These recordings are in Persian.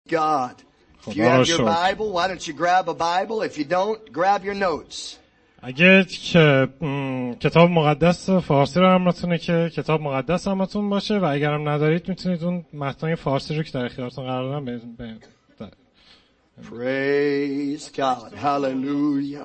God. If you have your Bible, why don't you grab a Bible? If you don't, grab your notes. اگه کتاب مقدس فارسی رو همراهتونه که کتاب مقدس همراهتون باشه و اگرم ندارید میتونید اون متنای فارسی رو که در اختیارتون قرار دادم Praise God. Hallelujah.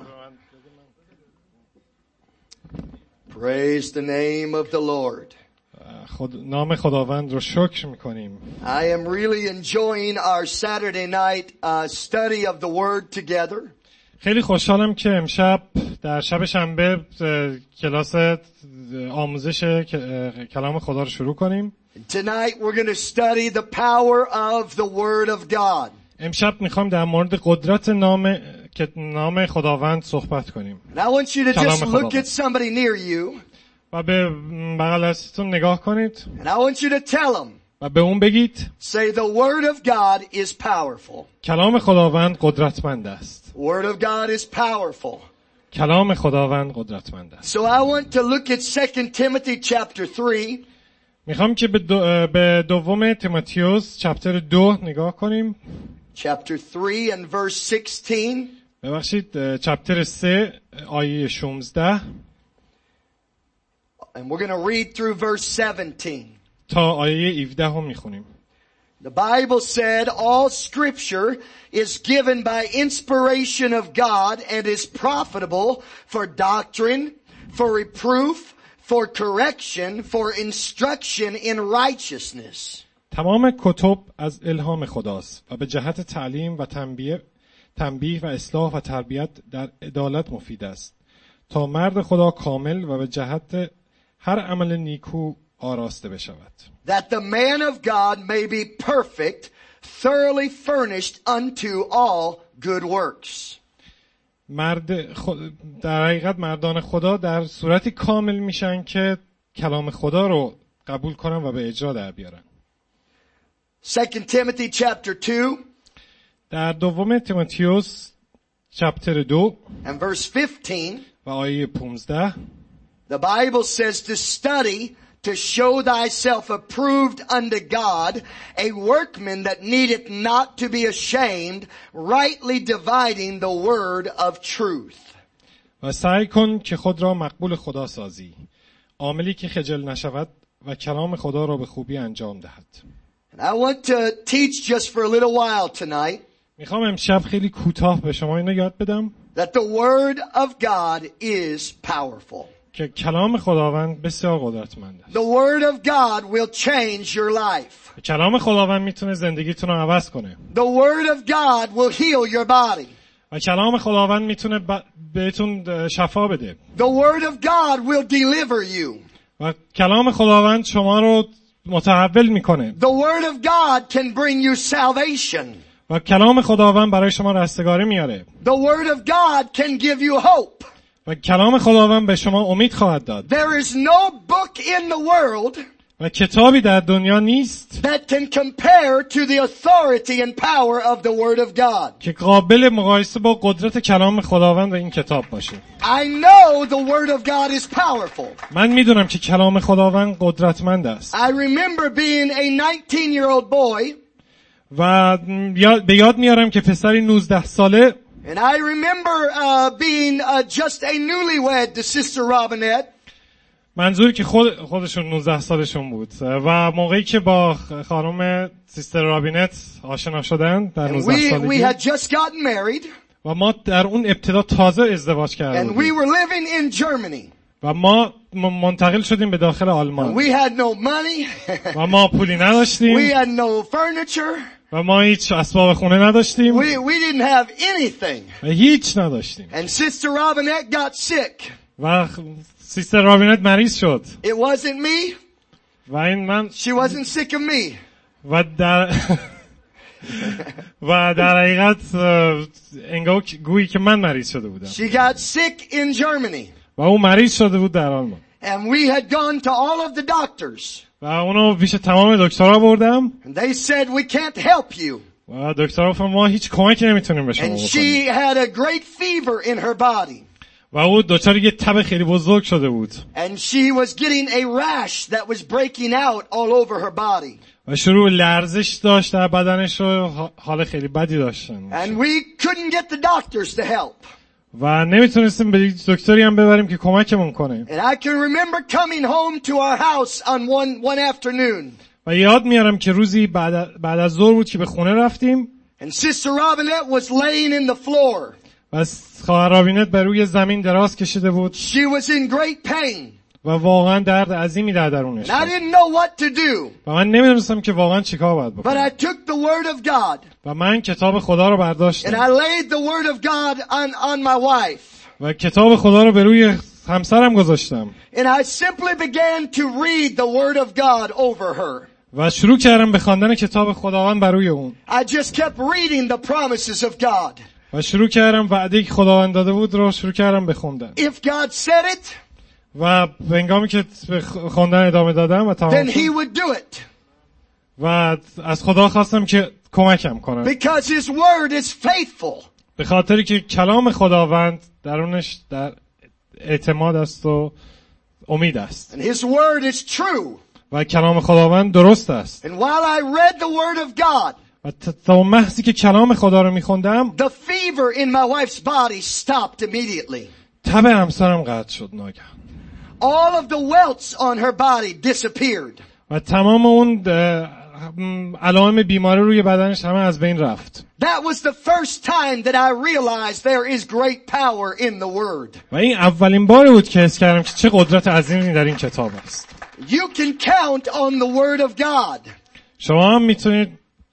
Praise the name of the Lord. نام خداوند رو شکر میکنیم. I am really enjoying our Saturday night study of the Word together. خیلی خوشحالم که امشب در شب شنبه کلاس آموزش کلام خدا رو شروع کنیم. Tonight we're going to study the power of the Word of God. امشب میخوام در مورد قدرت نام خداوند صحبت کنیم. And I want you to just look at somebody near you. و به بغل دستتون نگاه کنید. And I want you to tell them. و به اون بگید. Say the Word of God is powerful. کلام خداوند قدرتمند است. The Word of God is powerful. کلام خداوند قدرتمند است. So I want to look at 2 Timothy chapter 3. میخوام که به دوم تیموتائوس چپتر 2 نگاه کنیم. Chapter 3 and verse 16. ببخشید چپتر 3 آیه 16. And we're going to read through verse 17. تا آیه 17 هم میخونیم. The Bible said all scripture is given by inspiration of God and is profitable for doctrine, for reproof, for correction, for instruction in righteousness. تمام کتب از الهام خداست و به جهت تعلیم و تنبیه و اصلاح و تربیت در عدالت مفید است تا مرد خدا کامل و به جهت هر عمل نیکو آراسته بشود. That the man of God may be perfect, thoroughly furnished unto all good works. در حقیقت مردان خدا در صورتی کامل میشن که کلام خدا رو قبول کنن و به اجرا در بیارن. 2 Timothy chapter 2 در دوم تیموتائوس چپتر 2 and verse 15 و آیه 15 the Bible says to study to show thyself approved unto God, a workman that needeth not to be ashamed, rightly dividing the word of truth. و سعی کن که خود را مقبول خدا سازی، عاملی که خجل نشود و کلام خدا را به خوبی انجام دهد. And I want to teach just for a little while tonight. میخوام امشب خیلی کوتاه به شما اینو یاد بدم. That the word of God is powerful. که کلام خداوند بسیار قدرتمند است. The word of God will change your life. کلام خداوند میتونه زندگیتون رو عوض کنه. The word of God will heal your body. و کلام خداوند میتونه بهتون شفا بده. The word of God will deliver you. و کلام خداوند شما رو متحول میکنه. The word of God can bring you salvation. و کلام خداوند برای شما رستگاری میاره. The word of God can give you hope. و کلام خداوند به شما امید خواهد داد. There is no book in the world و کتابی در دنیا نیست that can compare to the authority and power of the word of God. که قابل مقایسه با قدرت کلام خداوند و این کتاب باشه. I know the word of God is powerful. من میدونم که کلام خداوند قدرتمند است. I remember being a 19-year-old boy. و به یاد میارم که پسری 19 ساله. And I remember being just a newlywed to Sister Robinette. منظور که خودشون 19 سالشون بود و موقعی که با خانم سیستر رابینت آشنا شدن در 19 سالگی. We had just gotten married. و ما در اون ابتدا تازه ازدواج کردیم. And we were living in Germany. و ما منتقل شدیم به داخل آلمان. We had no money. و ما پولی نداشتیم. We had no furniture. و ما هیچ اسباب خونه نداشتیم. We didn't have anything. و هیچ نداشتیم. And Sister Robinette got sick. و سیستر رابینت مریض شد. It wasn't me. و این من. She wasn't sick of me. و در حقیقت انگار گویی که من مریض شده بودم. She got sick in Germany. و او مریض شده بود در آلمان. And we had gone to all of the doctors. و اونو پیش تمام دکترها بردم. And they said we can't help you. و دکترها گفتن ما هیچ کمکی نمیتونیم به شما بکنیم. And she had a great fever in her body. و او دچار یه تب خیلی بزرگ شده بود. And she was getting a rash that was breaking out all over her body. و شروع لرزش داشت در بدنش و حال خیلی بدی داشتن And we couldn't get the doctors to help. و نمیتونستیم به دکتری هم ببریم که کمکمون کنه. And I can remember coming home to our house on one afternoon. و یاد میارم که روزی بعد از ظهر بود که به خونه رفتیم. And Sister Robinette was laying in the floor. و خواهر رابینت بر روی زمین دراز کشیده بود. She was in great pain. و واقعا درد عظیمی در درونش And I didn't know what to do. و من نمیدونستم که واقعا چیکار باید But بکنم. I took the word of God. و من کتاب خدا رو And برداشتم. I laid the word of God on my wife. و کتاب خدا رو به روی همسرم گذاشتم. And I simply began to read the word of God over her. و شروع کردم به خواندن کتاب خداوند بر روی اون. I just kept reading the promises of God. و شروع کردم وعده‌ای که خداوند داده بود رو شروع کردم به خوندن. If God said it, و به هنگامی که به خواندن ادامه دادم و تمام then شد He would do it. و از خدا خواستم که کمکم کنه. Because His word is faithful. به خاطری که کلام خداوند درونش در اعتماد است و امید است. And His word is true. و کلام خداوند درست است. And while I read the word of God, و تا محضی که کلام خدا رو میخوندم the fever in my wife's body stopped immediately. تب همسرم قطع شد ناگهان. All of the welts on her body disappeared. و تمام اون علائم بیماری روی بدنش همه از بین رفت. That was the first time that I realized there is great power in the word. و این اولین باری بود که حس کردم که چه قدرت عظیمی در این کتاب است. You can count on the word of God. شما هم میتونید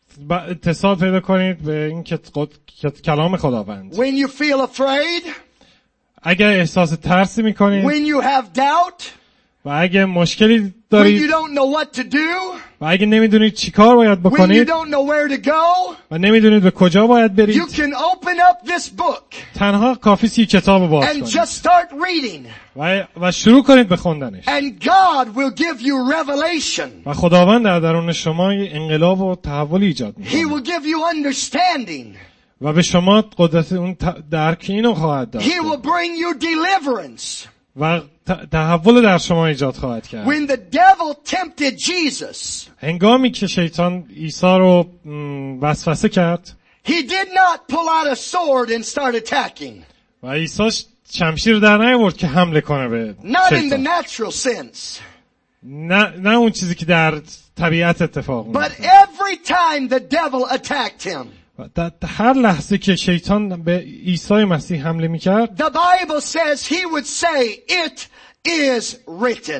اتصال پیدا کنید به این کلام خداوند. When you feel afraid, اگر احساس ترسی میکنید when you have doubt, و اگر مشکلی when you دارید don't know what to do, و اگر نمیدونید چی کار باید when you بکنید don't know where to go, و نمیدونید به کجا باید you برید، can open up this book تنها کافی سی کتاب رو باز and کنید just start reading. و شروع کنید به خوندنش. And God will give you revelation. و خداوند در درون شما انقلاب و تحول ایجاد He می‌کنه will give you understanding. و به شما قدرت اون درک اینو خواهد داد He will bring you deliverance. و تحول در شما ایجاد خواهد کرد. When the devil tempted Jesus, هنگامی که شیطان عیسی رو وسوسه کرد he did not pull out a sword and start attacking. و عیسی شمشیر در نیاورد که حمله کنه به Not in the شیطان. natural sense. نه اون چیزی که در طبیعت اتفاق But میفته. every time the devil attacked him, در هر لحظه که شیطان به عیسی مسیح حمله میکرد the Bible says he would say, "It is written."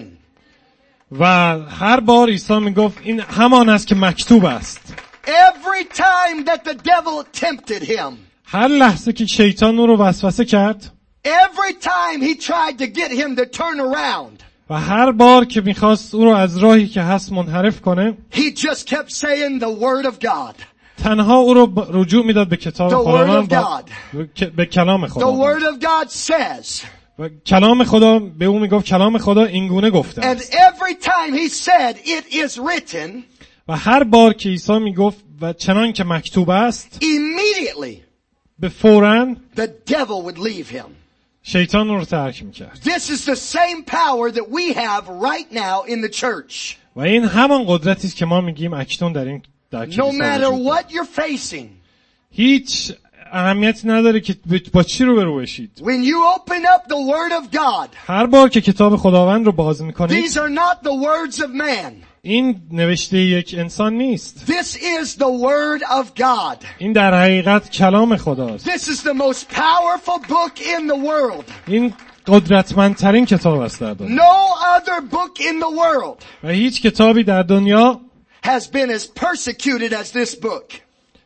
و هر بار عیسی میگفت این همان است که مکتوب است. Every time that the devil tempted him, هر لحظه که شیطان او رو وسوسه کرد every time he tried to get him to turn around, و هر بار که میخواست او رو از راهی که هست منحرف کنه he just kept saying the word of God. تنها او رو رجوع میداد به کتاب The خداوند word of به کلام The خداوند word of God says, و کلام خدا به او میگفت کلام خدا اینگونه گفته and است. every time he said, "It is written," و هر بار که عیسی میگفت و چنان که مکتوب است immediately به فوراً the devil would leave him. شیطان رو ترک میکرد. This is the same power that we have right now in the church. و این همان قدرتی است که ما میگیم اکنون در No کلیسا matter وجود دارد. what you're facing, هیچ اهمیتی نداره که با چی رو بشید. when you open up the word of God, هر بار که کتاب خداوند رو باز میکنید these are not the words of man. این نوشته یک انسان نیست. This is the word of God. این در حقیقت کلام خداست. This is the most powerful book in the world. این قدرتمندترین کتاب است در دنیا. No other book in the world و هیچ کتابی در دنیا has been as persecuted as this book.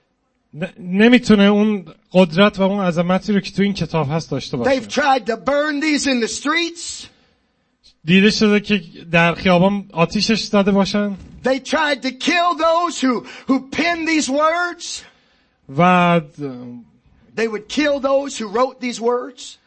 نمیتونه اون قدرت و اون عظمتی رو که تو این کتاب هست داشته باشه. They've tried to burn these in the streets. دیده شده که در خیابان آتیشش زده باشن. They tried to kill those who penned these words. و They would kill those who wrote these words.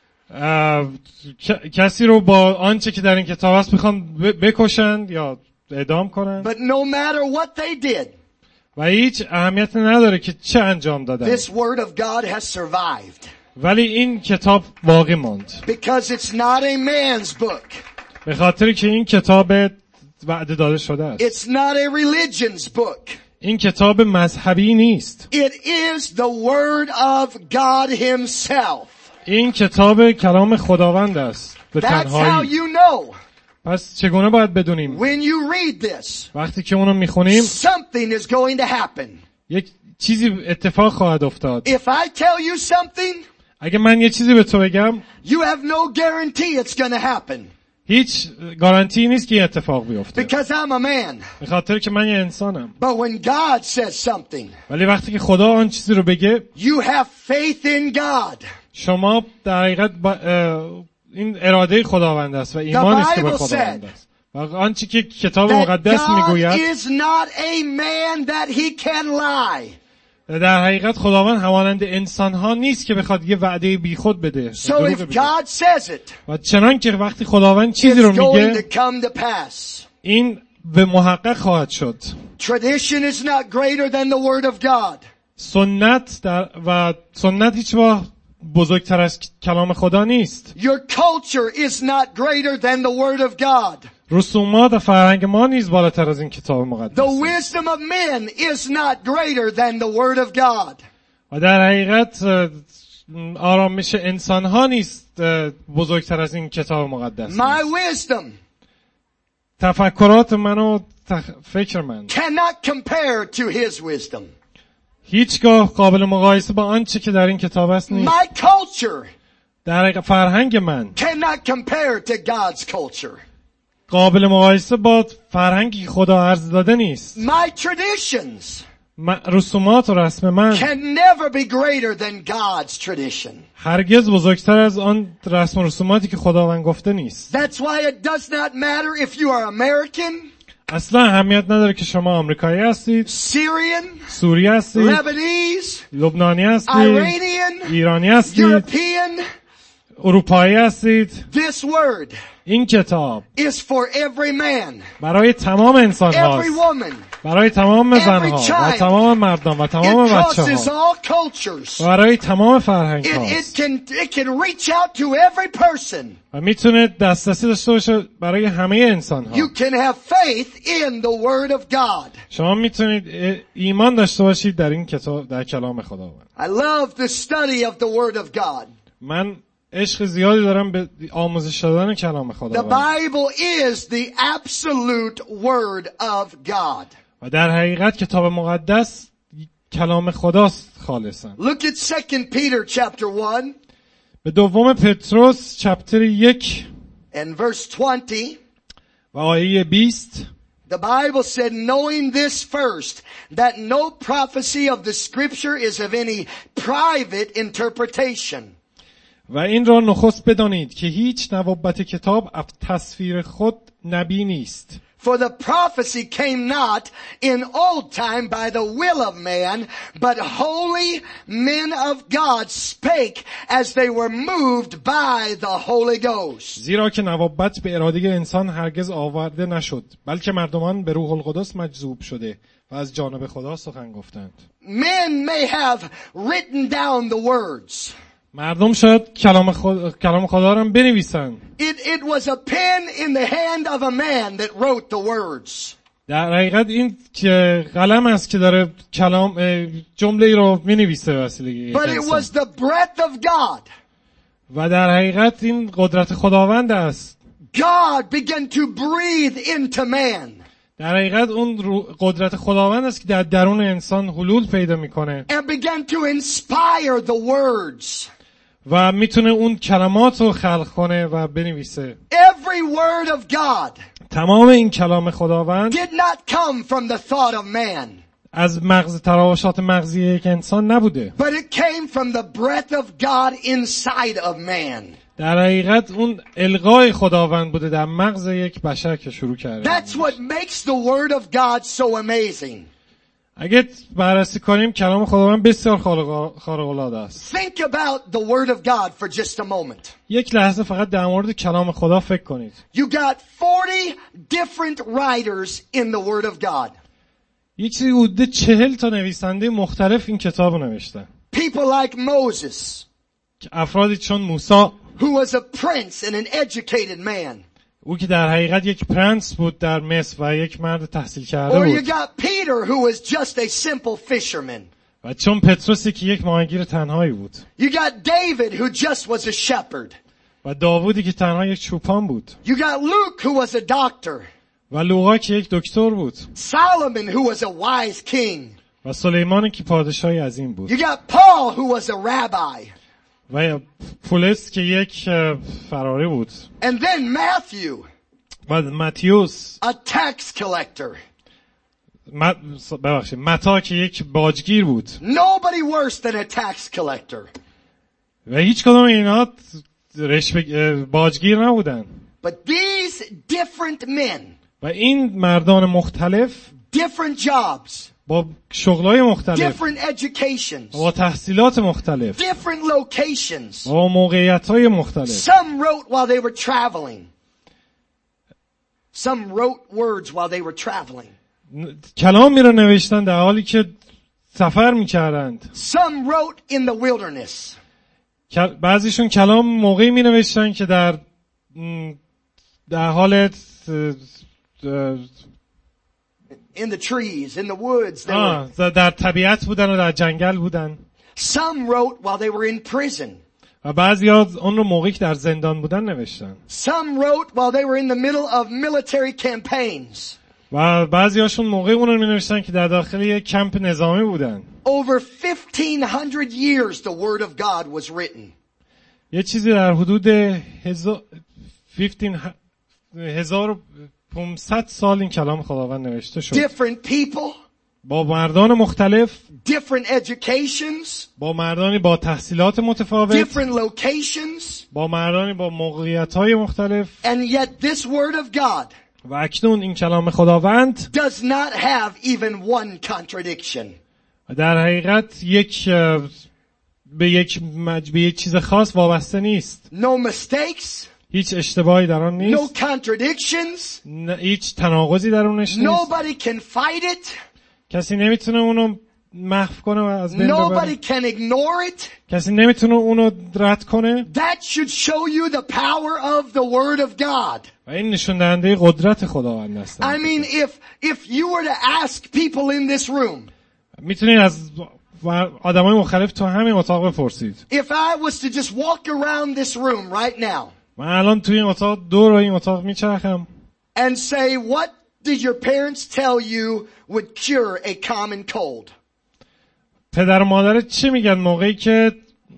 کسی رو با آنچه که در این کتاب هست میخوان بکشن یا اعدام کنن. But no matter what they did, و هیچ اهمیت نداره که چه انجام دادن. this word of God has survived. ولی این کتاب باقی ماند. Because it's not a man's book. به خاطر که این کتاب وعده داده شده است. It's not a religion's book. این کتاب مذهبی نیست. It is the word of God himself. این کتاب کلام خداوند است به That's how تنهایی. you know. پس چگونه باید بدونیم؟ When you read this, وقتی که اونو میخونیم something is going to happen. یک چیزی اتفاق خواهد افتاد. If I tell you something, اگه من یه چیزی به تو بگم you have no guarantee it's going to happen. هیچ گارانتی نیست که این اتفاق بیفته. Because I'm a man. به خاطر که من یه انسانم. But when God says something, ولی وقتی که خدا آن چیزی رو بگه you have faith in God. شما در حقیقت این اراده خداوند است و ایمان است که به خداوند است. و آنچه که کتاب That مقدس God میگوید is not a man that he can lie. در حقیقت خداوند همانند انسان ها نیست که بخواد یه وعده بیخود بده. So if God says it, و چنان که وقتی خداوند it's چیزی رو going میگه to come to pass. این به محقق خواهد شد. Tradition is not greater than the word of God. سنت هیچ وقت بزرگتر از کلام خدا نیست. Your culture is not greater than the word of God. رسومات و فرهنگ ما نیز بالاتر از این کتاب مقدس The است. wisdom of men is not greater than the word of God. و در حقیقت آرامش انسان ها نیست بزرگتر از این کتاب مقدس. My wisdom تفکرات من و فکر من cannot compare to his wisdom. هیچگاه قابل مقایسه با آنچه که در این کتاب است نیست. My culture در حقیقت فرهنگ من cannot compare to God's culture. قابل مقایسه با فرهنگی که خدا عرض داده نیست. My traditions رسومات و رسم من can never be greater than God's tradition. هرگز بزرگتر از آن رسم و رسوماتی که خداوند گفته نیست. That's why it does not matter if you are American, اصلا اهمیت نداره که شما آمریکایی هستید، Syrian, سوری هستید، Lebanese, لبنانی هستید، Iranian, ایرانی هستید، European. اروپایی هستید. This word این کتاب is for every man, برای تمام انسان every هاست، woman. برای تمام زنها every و child. تمام مردان و تمام It بچه crosses ها all cultures. و برای تمام فرهنگ It هاست can reach out to every person. و میتونه دسترسی داشته باشه برای همه انسان ها. You can have faith in the word of God. شما میتونید ایمان داشته باشید در این کتاب، در کلام خداوند. I love the study of the word of God. من عشق زیادی دارم به آموزش دادن کلام The خداوند Bible is the absolute word of God. و در حقیقت کتاب مقدس کلام خداست خالصا. Look at 2 Peter chapter 1 به دوم پتروس چپتر 1 and verse 20. و آیه 20 The Bible said, knowing this first, that no prophecy of the scripture is of any private interpretation. و این را نخست بدانید که هیچ نبوت کتاب از تصویر خود نبی نیست. For the prophecy came not in old time by the will of man, but holy men of God spake as they were moved by the Holy Ghost. زیرا که نبوت به اراده انسان هرگز آورده نشد، بلکه مردمان به روح القدس مجذوب شده و از جانب خدا سخن گفتند. Men may have written down the words. مردم شاید کلام خدا را بنویسن. It was a pen in the hand of a man that wrote the words. در حقیقت این که قلم است که داره جمله رو می‌نویسه وسیله But it was the breath of God. و در حقیقت این قدرت خداوند است. God began to breathe into man. در حقیقت اون قدرت خداوند است که در درون انسان حلول پیدا میکنه And began to inspire the words. و میتونه اون کلمات رو خلق کنه و بنویسه. Every word of God تمام این کلام خداوند did not come from the thought of man, از تراوشات مغزی یک انسان نبوده، but it came from the breath of God inside of man. در حقیقت اون القای خداوند بوده در مغز یک بشر که شروع کرده. That's what makes the word of God so amazing. اگه بررسی کنیم کلام خداوند بسیار خارق العاده است. Think about the word of God for just a moment. یک لحظه فقط در مورد کلام خدا فکر کنید. You got 40 different writers in the word of God. یک چیزی حدود 40 تا نویسنده مختلف این کتاب رو نوشتن. People like Moses, افرادی چون موسی who was a prince and an educated man. او که در حقیقت یک پرنس بود در مصر و یک مرد تحصیل کرده Or you بود. got Peter, who was just a simple fisherman. و چون پتروسی که یک ماهیگیر تنهایی بود. You got David, who just was a shepherd. و داوودی که تنها یک چوپان بود. You got Luke, who was a doctor. و لوقا که یک دکتر بود. Solomon, who was a wise king. و سلیمان که پادشاهی عظیم بود. You got Paul, who was a rabbi. و پولس که یک فراری بود. And then Matthew, و متیوس a tax collector. متی که یک باجگیر بود. Nobody worse than a tax collector. و هیچ کدام اینا باجگیر نبودن. But these different men, و این مردان مختلف different jobs, با شغلای مختلف، different educations, با تحصیلات مختلف، different locations. با موقعیت‌های مختلف. Some wrote while they were traveling. Some wrote words while they were traveling. کلامی رو نوشتن در حالی که سفر می‌کردند. Some wrote in the wilderness. بعضیشون کلام موقعی می‌نوشتن که در حال In the trees, in the woods. در طبیعت بودن و در جنگل بودن. Some wrote while they were in prison. و بعضی‌ها اون رو موقعی که در زندان بودن نوشتن. Some wrote while they were in the middle of military campaigns. و بعضی‌هاشون موقعی اون رو می‌نوشتن که در داخل یک کمپ نظامی بودن. Over 1500 years the word of God was written. یه چیزی در حدود 1500 سال این کلام خداوند نوشته شد. Different people, با مردان مختلف، different educations, با مردانی با تحصیلات متفاوت، different locations, با مردانی با موقعیت‌های مختلف. and yet this word of God و اکنون این کلام خداوند does not have even one contradiction. در حقیقت به یک چیز خاص وابسته نیست. No mistakes, هیچ اشتباهی در آن no نیست. contradictions. هیچ تناقضی در اونش نیست. Nobody can fight it. کسی نمیتونه اونو محو کنه و از بین ببره. Nobody can ignore it. کسی نمیتونه اونو رد کنه. That should show you the power of the word of God. و این نشون دهنده قدرت خداوند است. I mean, if you were to ask people in this room, میتونید از آدمای مختلف تو همین اتاق بپرسید. if I was to just walk around this room right now, من الان توی این اتاق دور این اتاق میچرخم and say, what did your parents tell you would cure a common cold? پدر و مادرت چی میگن موقعی که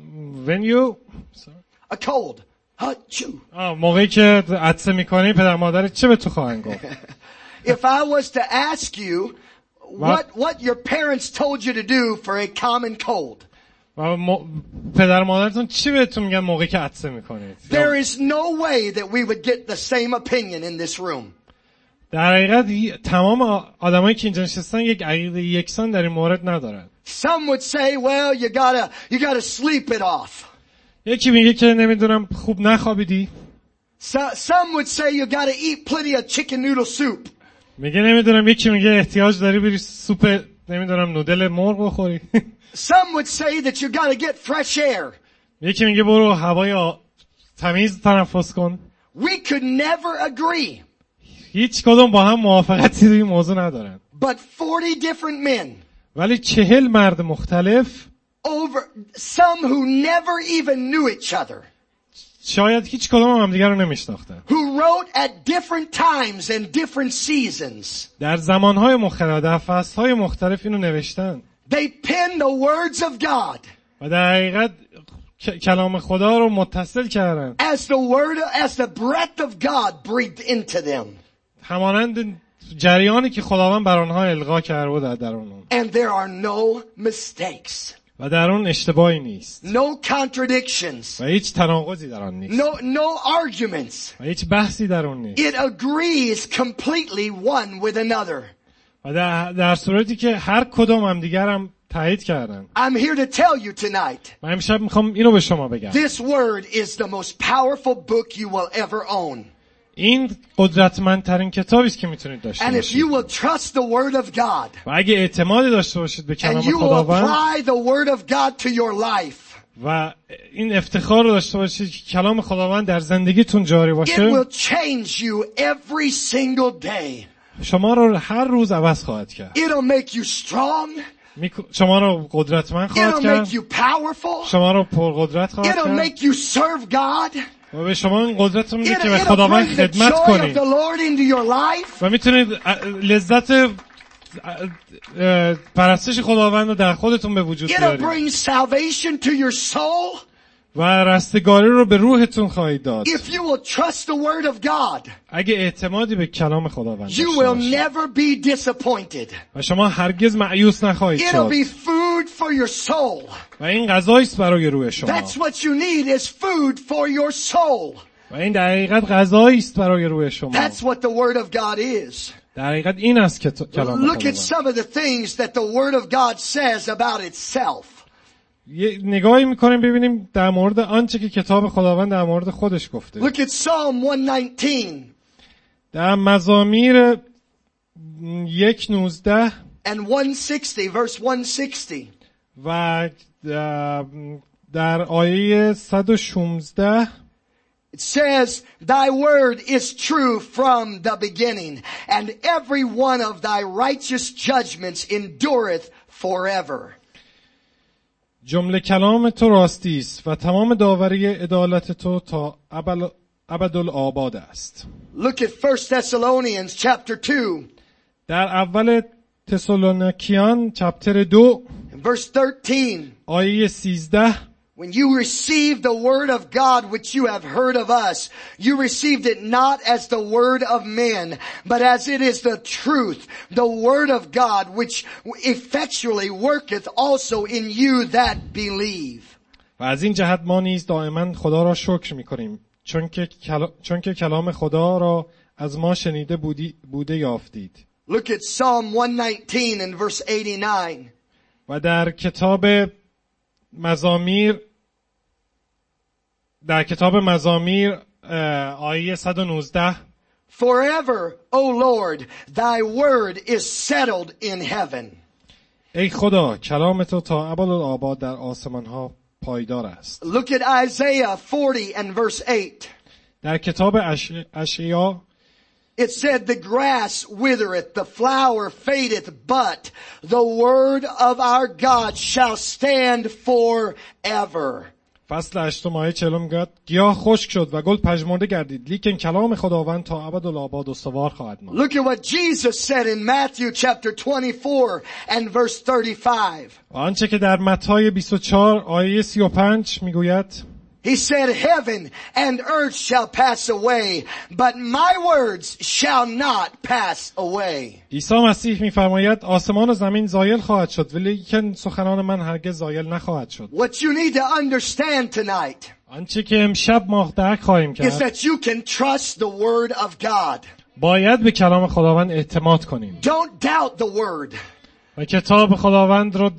A cold. Achoo. موقعی که عطسه میکنی پدر مادرت چه به تو خواهند گفت؟ If I was to ask you what your parents told you to do for a common cold, پدر مادرتون چی بهتون میگن موقعی که عطسه میکنید؟ there is no way that we would get the same opinion in this room. در حقیقت تمام آدمایی که اینجا نشستن یک عقیده یکسان در این مورد ندارن. Some would say, well, you gotta sleep it off. یکی میگه که نمیدونم خوب نخوابیدی. Some would say you gotta eat plenty of chicken noodle soup. میگه نمیدونم یکی میگه احتیاج داری بری سوپ نمیدونم نودل مرغ بخوری. Some would say that you gotta get fresh air. یکی میگه برو هوای تمیز تنفس کن. We could never agree. هیچ کدوم با هم موافقتی روی موضوع ندارن. But 40 different men. ولی 40 مرد مختلف some who never even knew each other. شاید هیچ کدوم هم دیگر رو نمیشناختن. Who wrote at different times and different seasons. در زمانهای مختلف در فصلهای مختلف اینو نوشتن. They penned the words of God. و در حقیقت کلام خدا رو متصل کردن. As the breath of God breathed into them. همانند جریانی که خداوند بر آنها القا کرده در اون. And there are no mistakes. و در اون اشتباهی نیست. No contradictions. و هیچ تناقضی در آن نیست. No arguments. و هیچ بحثی در اون نیست. It agrees completely one with another. و در صورتی که هر کدوم هم دیگر هم تایید کردن. I'm here to tell you tonight. من امشب میخوام اینو به شما بگم. This word is the most powerful book you will ever own. این قدرتمندترین کتابی است که میتونید داشته باشید. And if you will trust the word of God. و اگه اعتمادی داشته باشید به کلام خداوند. And you will apply the word of God to your life. و این افتخار رو داشته باشید که کلام خداوند در زندگیتون جاری it باشه، will change you every single day. شما رو هر روز عوض خواهد کرد. It'll make you strong. شما رو قدرتمند خواهد It'll کرد. make you powerful. شما رو پرقدرت خواهد It'll کرد. make you serve God. و به شما این قدرت رو میده که به It'll خداوند bring the خدمت joy of کنید the Lord into your life. و میتونید لذت پرستش خداوند رو در خودتون به وجود It'll بیارید bring salvation to your soul. و رستگاری رو به روحتون خواهید داد. If you will trust the word of God, اگه اعتمادی به کلام خداوند you داشته will باشید never be disappointed. و شما هرگز مایوس نخواهید It'll شد be food for your soul. و این غذایی است برای روح شما That's what you need is food for your soul. و این در حقیقت غذایی است برای روح شما. That's what the word of God is. در حقیقت این است که کلام Look at خداوند. some of the things that the word of God says about itself. یه نگاهی میکنیم ببینیم در مورد آنچه که کتاب خداوند در مورد خودش گفته. Look at Psalm 119 در مزامیر 1:19 and 160, verse 160. و در آیه 116 It says, Thy word is true from the beginning, and every one of thy righteous judgments endureth forever. جمله کلام تو راستی است و تمام داوری عدالت تو تا ابدالآباد است. Look at 1 Thessalonians chapter 2, در اول تسالونیکیان چپتر 2 verse 13. آیه 13 When you received the word of God which you have heard of us, you received it not as the word of men, but as it is the truth, the word of God which effectually worketh also in you that believe. و از این جهت ما نیز دائما خدا را شکر می‌کنیم چون که کلام خدا را از ما شنیده بوده یافتید. Look at Psalm 119 and verse 89. و در کتاب مزامیر آیه 119 Forever, O Lord, thy word is settled in heaven. ای خدا کلام تو تا ابدالآباد در آسمان ها پایدار است. Look at Isaiah 40 and verse 8. در کتاب اشعیا It said, the grass withereth, the flower fadeth, but the word of our God shall stand forever. فصل 8 آیه 40 میگوید گیاه خشک شد و گل پژمرده گردید لیکن کلام خداوند تا ابدالآباد استوار خواهد ماند. Look at what Jesus said in Matthew chapter 24 and verse 35. و آنچه که در متی 24 آیه 35 میگوید He said, heaven and earth shall pass away, but my words shall not pass away. عیسی مسیح میفرماید آسمان و زمین زایل خواهد شد ولیکن سخنان من هرگز زایل نخواهد شد. What you need to understand tonight آنچه که امشب ما درک خواهیم is کرد that you can trust the word of God. باید به کلام خداوند اعتماد کنیم Don't doubt the word. و کتاب خداوند رو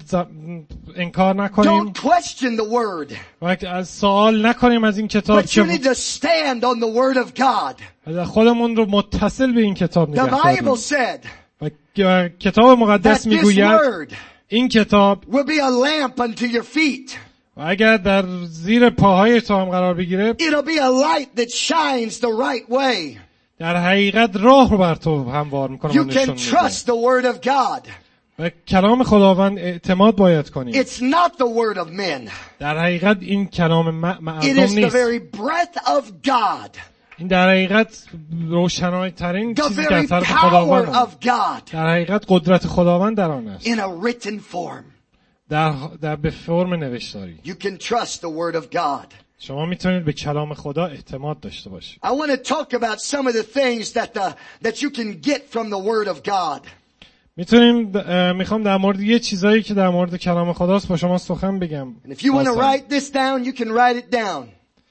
انکار نکنیم Don't question the word. و از سوال نکنیم از این کتاب But you که need to stand on the word of God. خودمون رو متصل به این کتاب The نگه Bible داریم. said و کتاب that مقدس this میگوید word این کتاب will be a lamp unto your feet. و اگر در زیر پاهای تو هم قرار بگیره It'll be a light that shines the right way. در حقیقت راه رو بر تو هموار میکنه و You نشون can میده. trust the word of God. و کلام خداوند اعتماد باید کنیم. It's not the word of men. در حقیقت این کلام It مردم is the نیست. very breath of God. این در حقیقت روشنایی ترین The چیزی که از very طرف power خداوند of God در حقیقت قدرت خداوند در آن است. in a written form. در به فرم نوشتاری. You can trust the word of God. شما میتونید به کلام خدا اعتماد داشته باشید. I want to talk about some of the things that you can get from the word of God. میخوام در مورد یه چیزایی که در مورد کلام خداست با شما سخن بگم. And if you want to write this down, you can write it down.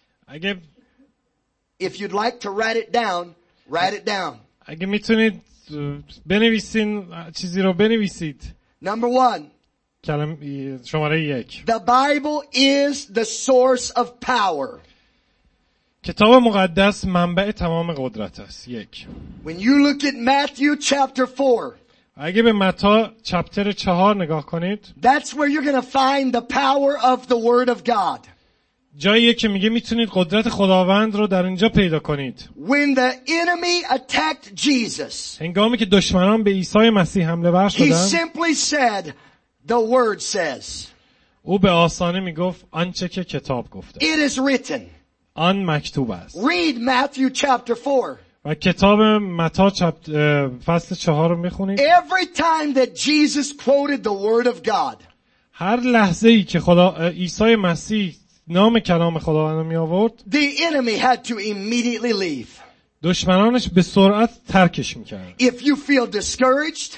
If you'd like to write it down, write it down. اگه میتونید بنویسین چیزی رو بنویسید. Number 1. شماره 1. The Bible is the source of power. کتاب مقدس منبع تمام قدرت است. 1. When you look at Matthew chapter 4, اگه به متی چپتر 4 نگاه کنید، that's where you're going to find the power of the Word of God. جاییه که میگه میتونید قدرت خداوند رو در اینجا پیدا کنید. When the enemy attacked Jesus, هنگامی که دشمنان به عیسی مسیح حمله ور he شدند، simply said, the Word says. او به آسانی میگفت آنچه که کتاب گفته، It is written. آن مکتوب است. Read Matthew chapter 4. و کتاب متی فصل 4 رو میخونید. Every time that Jesus quoted the Word of God, هر لحظه ای که عیسی مسیح نام کلام خداوند رو می آورد، the enemy had to immediately leave. دشمنانش به سرعت ترکش میکرد. If you feel discouraged,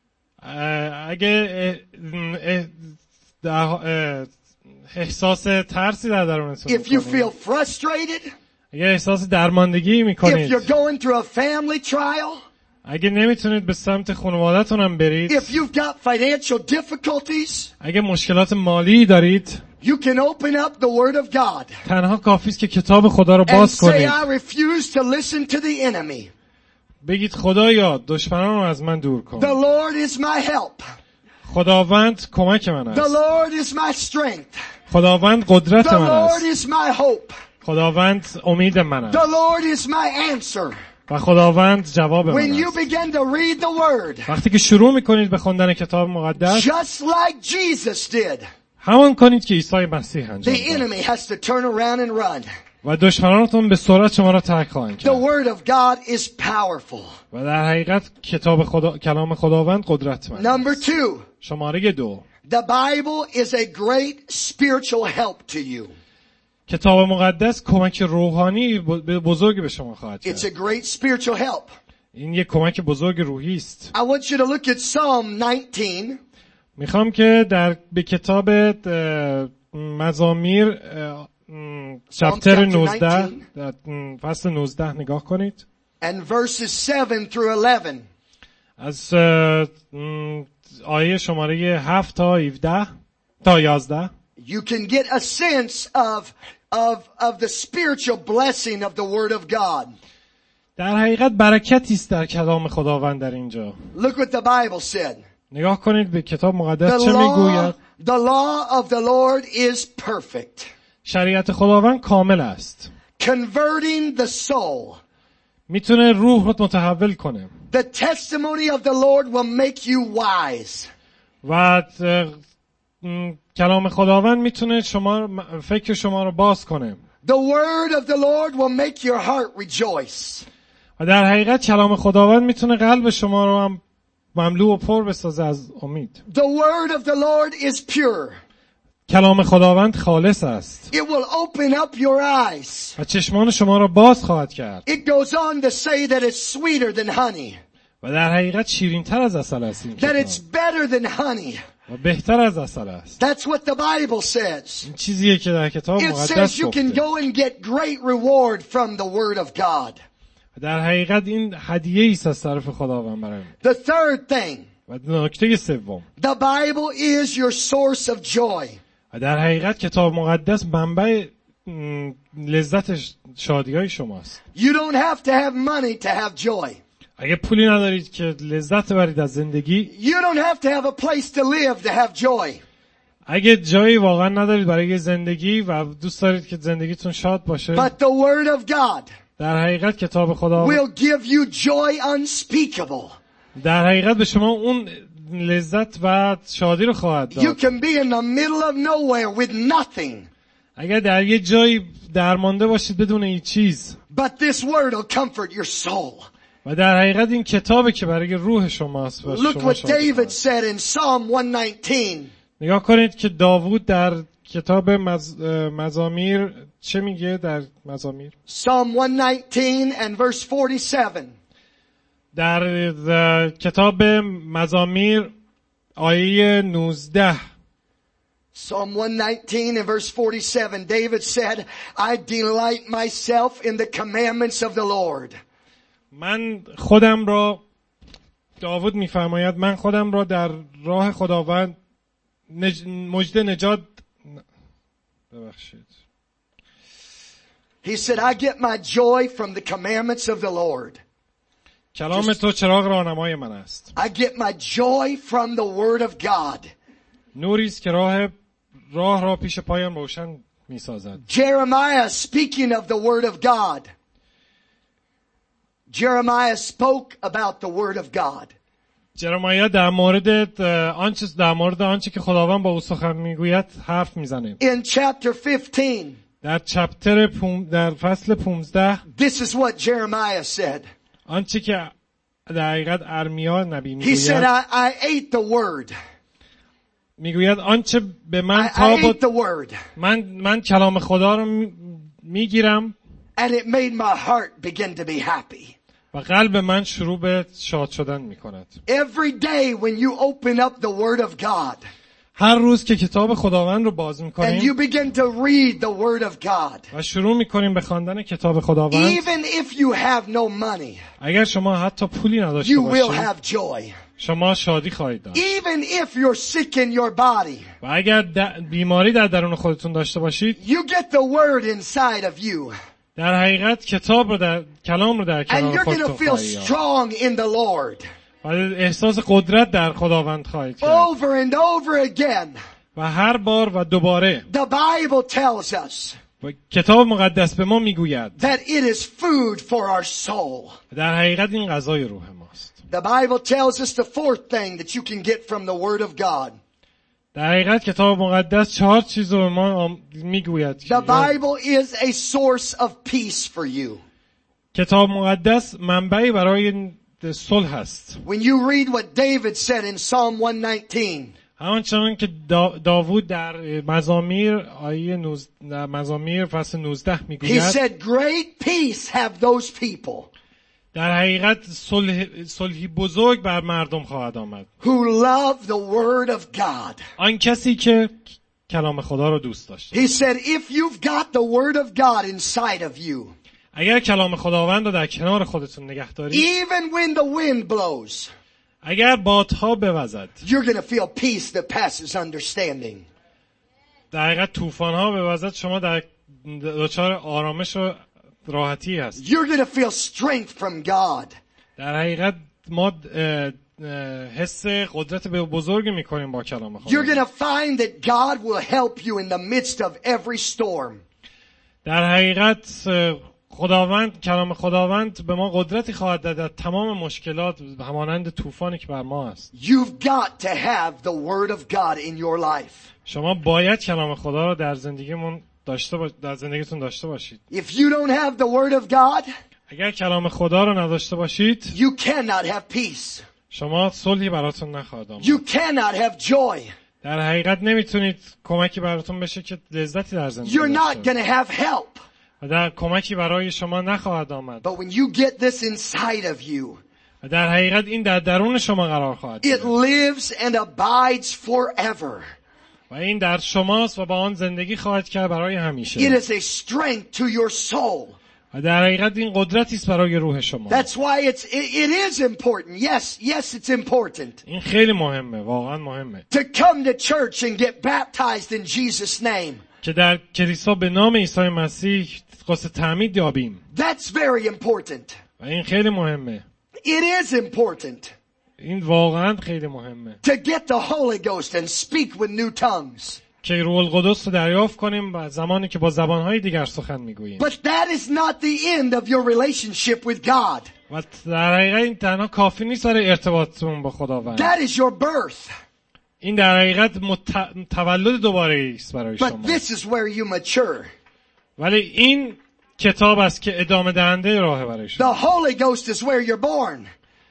اگه احساس ترسی در درونتون if you میکنید، feel frustrated, اگه احساس درماندگی if میکنید، you're going through a family trial, اگه نمیتونید به سمت خانواده‌تون هم برید، if you've got financial difficulties, اگه مشکلات مالی دارید، you can open up the Word of God تنها کافی است که کتاب خدا رو and باز say, کنید. I refuse to listen to the enemy. بگید خدایا دشمنان رو از من دور کن. The Lord is my help. خداوند کمک من The است. Lord is my strength. خداوند قدرت The من Lord است. is my hope. خداوند امید من The است. Lord is my answer. و خداوند جواب When من you است. begin to read the Word, وقتی که شروع میکنید به خوندن کتاب مقدس، just like Jesus did, همان کنید که عیسی مسیح انجام the داد. enemy has to turn around and run. و دشمنانتون به سرعت شما را ترک خواهند The کرد. Word of God is powerful. و در حقیقت کلام خداوند قدرتمند Number است. 2, شماره 2، the Bible is a great spiritual help to you. کتاب مقدس کمک روحانی بزرگی به شما خواهد It's a کرد. great spiritual help. این یک کمک بزرگ روحی است. I want you to look at Psalm 19. میخوام که به کتاب مزامیر چپتر 19 فصل 19 نگاه کنید. And verses 7 through 11. از آیه شماره 7 تا 17 تا 11 You can get a sense of the spiritual blessing of the Word of God. در حقیقت برکتی است در کلام خداوند در اینجا. Look what the Bible said. نگاه کنید به کتاب مقدس چه میگوید. The law of the Lord is perfect, شریعت خداوند کامل است. converting the soul. میتونه روح رو متحول کنه. The testimony of the Lord will make you wise. و کلام خداوند میتونه فکر شما رو باز کنه. The word of the Lord will make your heart rejoice. و در حقیقت کلام خداوند میتونه قلب شما رو هم مملو و پر بسازه از امید. The word of the Lord is pure. کلام خداوند خالص است. It will open up your eyes. و چشمان شما را باز خواهد کرد. It goes on to say that it's sweeter than honey. و در حقیقت شیرین تر از عسل است این That کتاب. it's better than honey. و بهتر از عسل است. That's what the Bible says. این چیزیه که در کتاب It مقدس says you can گفته. go and get great reward from the word of God. در حقیقت این هدیه است از طرف خداوند برای ما. The third thing, و نکته سوم، the Bible is your source of joy. و در حقیقت کتاب مقدس منبع لذت شادی‌های شماست. You don't have to have money to have joy. اگه پولی ندارید که لذت ببرید از زندگی، You don't have to have a place to live to have joy. اگه جایی واقعا ندارید برای زندگی و دوست دارید که زندگیتون شاد باشه، But the word of God در حقیقت کتاب خدا will give you joy unspeakable. در حقیقت به شما اون لذت و شادی رو خواهد You داد. can be in the middle of nowhere with nothing, اگر در یه جایی درمانده باشید بدون هیچ چیز، but this word will comfort your soul. و در حقیقت این کتابه که برای روح شماست و Look شما what شادی David خواهد. said in Psalm 119. نگاه کنید که داوود در کتاب مزامیر چه میگه در مزامیر. Psalm 119 and verse 47. در کتاب مزامیر آیه 19. Psalm 119 and verse 47, David said, I delight myself in the commandments of the Lord. من خودم را، داوود میفرماید من خودم را در راه خداوند مجد نجات ببخشید. He said, I get my joy from the commandments of the Lord. کلام تو چراغ راهنمای من است. I get my joy from the word of God. نوری است که راه را پیش پایم روشن می‌سازد. Jeremiah, speaking of the word of God. Jeremiah spoke about the word of God. جرمیا در مورد آنچه که خداوند با او سخن میگوید حرف میزنه. In chapter 15, در فصل 15 this is what Jeremiah said. آنچه که در حقیقت ارمیا نبی He said, میگوید I ate the word. میگوید آنچه به من I تاب ate the word. من کلام خدا رو میگیرم And it made my heart begin to be happy. و قلب من شروع به شاد شدن میکند. Every day when you open up the word of God هر روز که کتاب خداوند رو باز and you میکنیم begin to read the word of God, و شروع میکنیم به خواندن کتاب خداوند، even if you have no money, اگر شما حتی پولی نداشته you will باشید have joy. شما شادی خواهید داشت. Even if you're sick in your body, و اگر بیماری در درون خودتون داشته باشید، you get the word inside of you. در حقیقت کلام رو در And کنار you're going to خودتون feel خواهید یافت strong in the Lord. و احساس قدرت در خداوند خواهید کرد Over and over again, و هر بار و دوباره. the Bible tells us و کتاب مقدس به ما میگوید that it is food for our soul. در حقیقت این غذای روح ماست. The Bible tells us the fourth thing that you can get from the Word of God. در حقیقت کتاب مقدس 4 چیز رو به ما میگوید. The Bible is a source of peace for you. کتاب مقدس منبعی برای صلح است. When you read what David said in Psalm 119, همانچنان که داوود در مزامیر فصل 19 he میگوید said, great peace have those people در حقیقت صلحی بزرگ بر مردم خواهد آمد. who love the Word of God. آن کسی که کلام خدا را دوست داشته. He said, if you've got the Word of God inside of you, اگر کلام خداوند رو در کنار خودتون نگه دارید، even when the wind blows, اگر بادها بوزد، you're going to feel peace that passes understanding. در حقیقت طوفان‌ها بوزد، شما در دچار آرامش و راحتی هست. You're going to feel strength from God. در حقیقت ما حس قدرت بزرگی می‌کنیم با کلام You're going خدا. to find that God will help you in the midst of every storm. در حقیقت کلام خداوند به ما قدرتی خواهد داد در تمام مشکلات همانند طوفانی که بر ما است. You've got to have the Word of God in your life. شما باید کلام خدا را در زندگیتون داشته باشید. If you don't have the Word of God, اگر کلام خدا را نداشته باشید، you cannot have peace. شما صلحی براتون نخواهد آمد. You cannot have joy. در حقیقت نمیتونید کمکی براتون بشه که لذتی در زندگی You're not داشته going to have help. و در کمکی برای شما نخواهد آمد. But when you get this inside of you, و در حقیقت این در درون شما قرار خواهد it گرفت lives and abides forever. و این در شماست و با آن زندگی خواهد کرد برای It همیشه. is a strength to your soul. و در حقیقت این قدرتی است برای روح شما. That's why it is important. Yes, it's important این خیلی مهمه، واقعا مهمه to come to church and get baptized in Jesus' name. که در کلیسا به نام عیسی مسیح قصد تعمید یابیم. That's very important. و این خیلی مهمه. It is important این واقعا خیلی مهمه to get the Holy Ghost and speak with new tongues. که روح القدس رو دریافت کنیم و زمانی که با زبانهای دیگر سخن میگوییم. But that is not the end of your relationship with God. و در حقیقت این تنها کافی نیست برای ارتباطتون با خداوند. That is your birth. این در حقیقت تولد دوباره است برای شما. But this is where you mature. ولی این کتاب است که ادامه دهنده راه برای شما. The Holy Ghost is where you're born.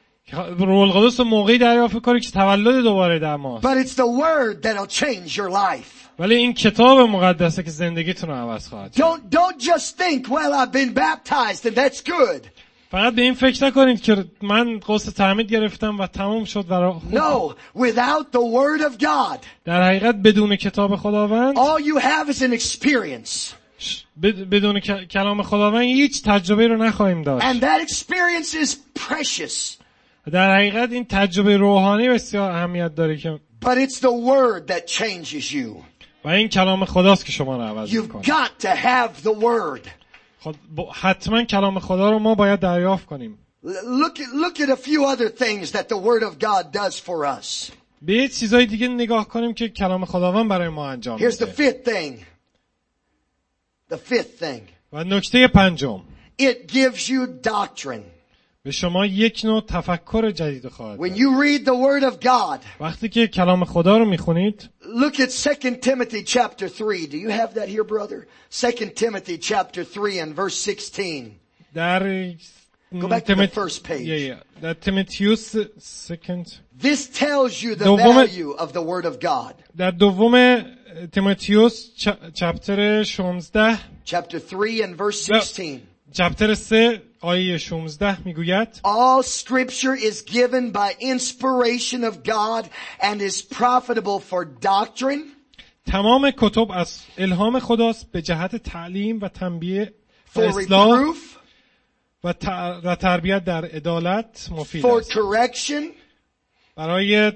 روح القدس موقعی دریافت کنید که تولد دوباره در ماست. But it's the Word that'll change your life. ولی این کتاب مقدسه که زندگیتون رو عوض خواهد کرد. Don't just think, well, I've been baptized and that's good. فقط به این فکر نکنید که من قصد تعمید گرفتم و تمام شد و No, without the Word of God, در حقیقت بدون کتاب خداوند all you have is an experience. بدون کلام خداوند هیچ تجربه رو نخواهیم داشت. And that experience is precious. در حقیقت این تجربه روحانی بسیار اهمیت داره که But it's the Word that changes you. و این کلام خداست که شما رو عوض You've می‌کنه. got to have the Word. حتما کلام خدا رو ما باید دریافت کنیم. Look at a few other things that the Word of God does for us. به یه چیزای دیگه نگاه کنیم که کلام خداوند برای ما انجام Here's the میده. fifth thing. The fifth thing. و نکته پنجم، It gives you doctrine. به شما یک نوع تفکر جدید خواهد When داد. you read the Word of God, وقتی که کلام خدا رو میخونید، look at 2 Timothy chapter 3. Do you have that here, brother? 2 Timothy chapter 3 and verse 16. در Go back to the first page. در تیموتائوس second This tells you the دوم- value of the Word of God. در دوم تیموتائوس چپتر 16 Chapter 3 and verse 16. چپتر 3 آیه 16 میگوید All scripture is given by inspiration of God and is profitable for doctrine, تمام کتب از الهام خداست به جهت تعلیم و تنبیه و for اصلاح reproof, و تربیت در عدالت مفید for است. correction, برای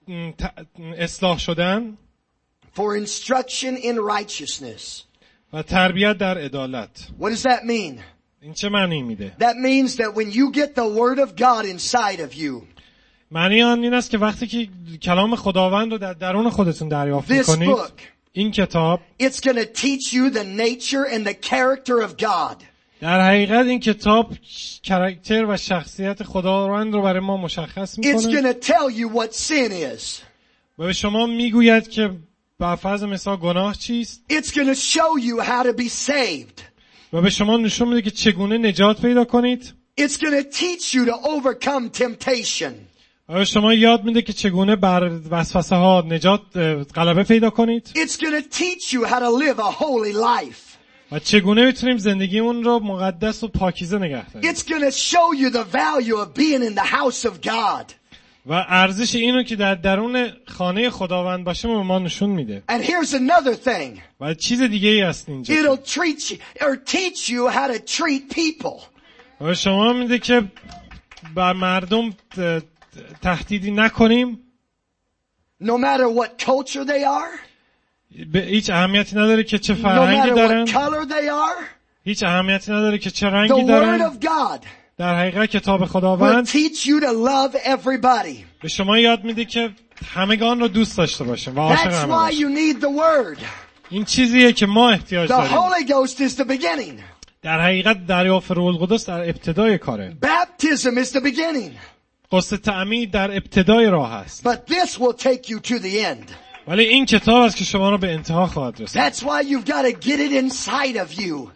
اصلاح شدن for instruction in righteousness. و تربیت در عدالت. What does that mean? این چه معنی میده؟ That means that when you get the Word of God inside of you, معنی آن این است که وقتی که کلام خداوند رو در درون خودتون دریافت this میکنید، book, این کتاب it's going to teach you the nature and the character of God. در حقیقت این کتاب کاراکتر و شخصیت خداوند رو برای ما مشخص It's میکنه going to tell you what sin is. و به شما میگوید که بر فرض مثال گناه چیست It's going to show you how to be saved. و به شما نشون میده که چگونه نجات پیدا کنید It's going to teach you to overcome temptation. و به شما یاد میده که چگونه بر وسوسه ها نجات غلبه پیدا کنید It's going to teach you how to live a holy life. و چگونه میتونیم زندگیمون رو مقدس و پاکیزه نگه داریم It's going to show you the value of being in the house of God. و ارزش اینو که در درون خانه خداوند باشیم به ما نشون میده. And here's another thing. و چیز دیگه ای هست اینجا. It'll treat you or teach you how to treat people. و شما میده که بر مردم تهدیدی نکنیم. No matter what culture they are. به هیچ اهمیتی نداره که چه No فرهنگی matter دارن. what color they are. هیچ اهمیتی نداره که چه The رنگی Word دارن. of God در حقیقت کتاب will خداوند teach you to love everybody. به شما یاد میده که همگان رو دوست داشته باشیم و عاشق That's همه why باشیم. you need the Word. این چیزیه که ما احتیاج The داریم. Holy Ghost is the beginning. در حقیقت دریافت روح القدس در ابتدای کاره. Baptism is the beginning. غسل تعمید در ابتدای راه است. But this will take you to the end. ولی این کتاب است که شما رو به انتها خواهد رساند. That's why you've got to get it inside of you.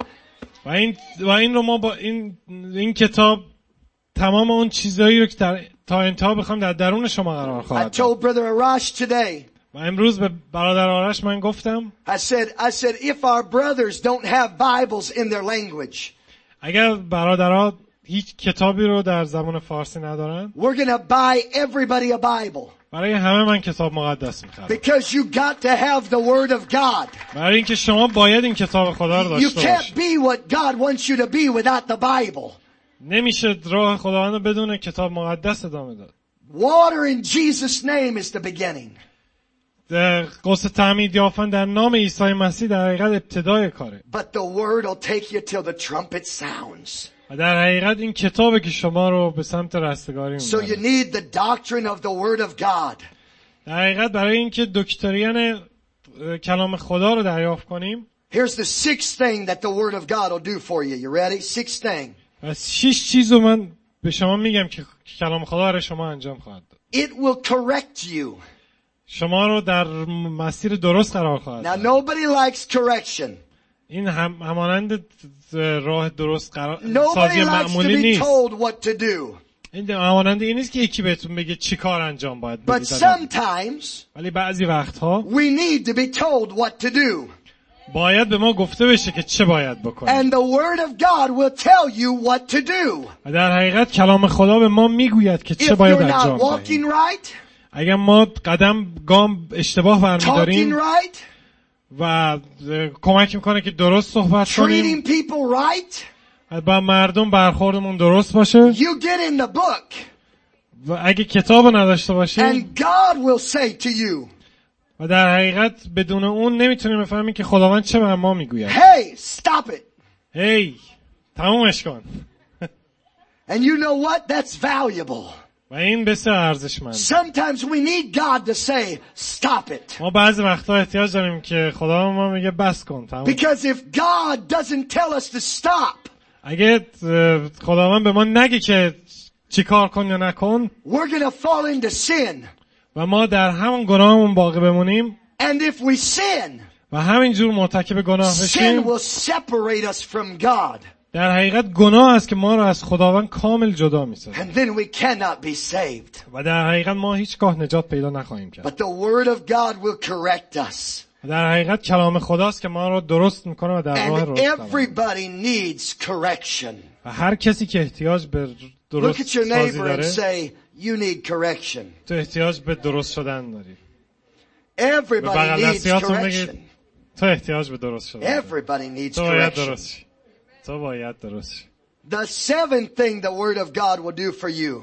و این رو ما با این کتاب تمام اون چیزایی رو که تا انتها بخوام در درون شما قرار I خواهد داد. told Brother Arash today, و امروز به برادر آرش من گفتم I said, if our brothers don't have Bibles in their language, اگر برادرها هیچ کتابی رو در زبان فارسی ندارن we're going to buy everybody a Bible. برای همه من کتاب مقدس میخرم. Because you got to have the Word of God. برای اینکه شما باید این کتاب خدا رو You داشته can't باشید. be what God wants you to be without the Bible. نمیشه راه خداوند رو بدون کتاب مقدس ادامه داد. Water in Jesus' name is the beginning. غسل تعمید یافتن در نام عیسی مسیح در حقیقت ابتدای کاره. But the Word will take you till the trumpet sounds. و در حقیقت این کتابه که شما رو به سمت رستگاری So you میبره. need the doctrine of the Word of God. در حقیقت برای اینکه دکترین کلام خدا رو دریافت کنیم Here's the sixth thing that the Word of God will do for you. You ready? Sixth thing. و 6 چیز رو من به شما میگم که کلام خدا برای شما انجام خواهد داد. It will correct you. شما رو در مسیر درست قرار خواهد Now داد. nobody likes correction. این همانند راه درست قرار Nobody سازی likes to معمولی be نیست. told what to do. این همانند این نیست که یکی بهتون بگه چی کار انجام باید But بدید. sometimes ولی بعضی وقتها we need to be told what to do. باید به ما گفته بشه که چه باید بکنیم. And the Word of God will tell you what to do. و در حقیقت کلام خدا به ما میگوید که چه If باید you're انجام not walking دهیم. right, اگر ما گام اشتباه talking برمیداریم right, و کمک میکنه که درست صحبت کنیم treating people right, و با مردم برخوردمون درست باشه you get in the book و اگه کتاب نداشته باشیم and God will say to you, و در حقیقت بدون اون نمیتونیم بفهمیم که خداوند چه به ما میگوید. hey, stop it. هی تمومش کن. And you know what? That's valuable. و این بسیار ارزشمند. Sometimes we need God to say, stop it. ما بعضی وقتا احتیاج داریم که خدا ما میگه بس کن تمام. Because if God doesn't tell us to stop, اگه خداوند به ما نگه که چی کار کن یا نکن، we're going to fall into sin. و ما در همون گناهمون باقی بمونیم، And if we sin, و همینجور مرتکب گناه sin بشیم، will separate us from God. در حقیقت گناه است که ما رو از خداوند کامل جدا می‌سازه. And then we cannot be saved. و در حقیقت ما هیچگاه نجات پیدا نخواهیم کرد. But the Word of God will correct us. و در حقیقت کلام خداست که ما رو درست میکنه و در راه And راست قرار. everybody needs correction. و هر کسی که احتیاج به Look درست at your سازی neighbor and داره، say, you need correction. تو احتیاج به درست شدن داری. Everybody بغل needs دستیاتون correction. بگید تو احتیاج به درست شدن داری. Everybody needs تو باید correction. درست شی. تو باید درست شی. The seventh thing the Word of God will do for you